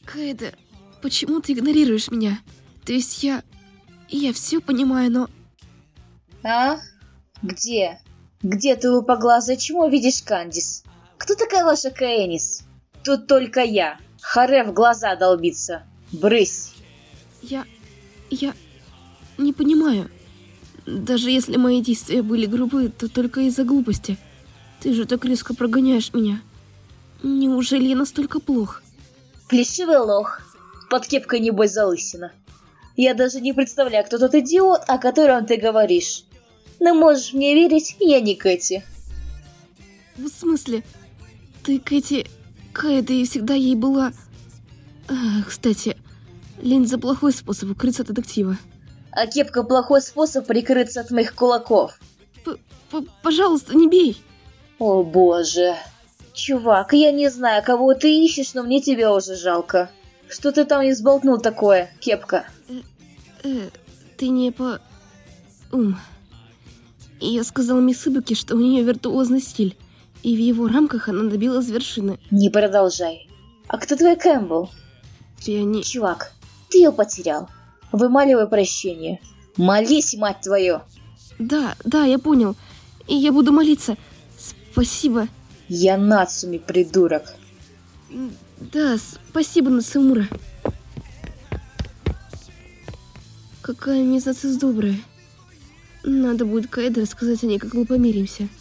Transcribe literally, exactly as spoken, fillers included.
Каэда, почему ты игнорируешь меня? То есть я... Я все понимаю, но... А? Где? Где ты, лупоглазая, чему видишь Кандис? Кто такая ваша Каэнис? Тут только я. Харе в глаза долбится. Брысь. Я... Я... Не понимаю. Даже если мои действия были грубы, то только из-за глупости. Ты же так резко прогоняешь меня. Неужели я настолько плох? Плешивый лох. Под кепкой небось залысина. Я даже не представляю, кто тот идиот, о котором ты говоришь. Но можешь мне верить, я не Кэти. В смысле? Ты Кэти... Каэда и всегда ей была... А, кстати, линза плохой способ укрыться от детектива. А кепка плохой способ прикрыться от моих кулаков. П -п Пожалуйста, не бей. О боже. Чувак, я не знаю, кого ты ищешь, но мне тебя уже жалко. Что ты там изболтнул такое, кепка? Э, э, ты не по... Ум. Я сказал мисс Ибуки, что у нее виртуозный стиль, и в его рамках она добилась вершины. Не продолжай. А кто твой Кэмпбелл? Я не... Чувак, ты ее потерял. Вымаливай прощение. Молись, мать твою. Да, да, я понял. И я буду молиться. Спасибо. Я Нацуми, придурок. Да, спасибо, Нацумура. Какая Мизацис добрая. Надо будет Каэде рассказать о ней, как мы помиримся.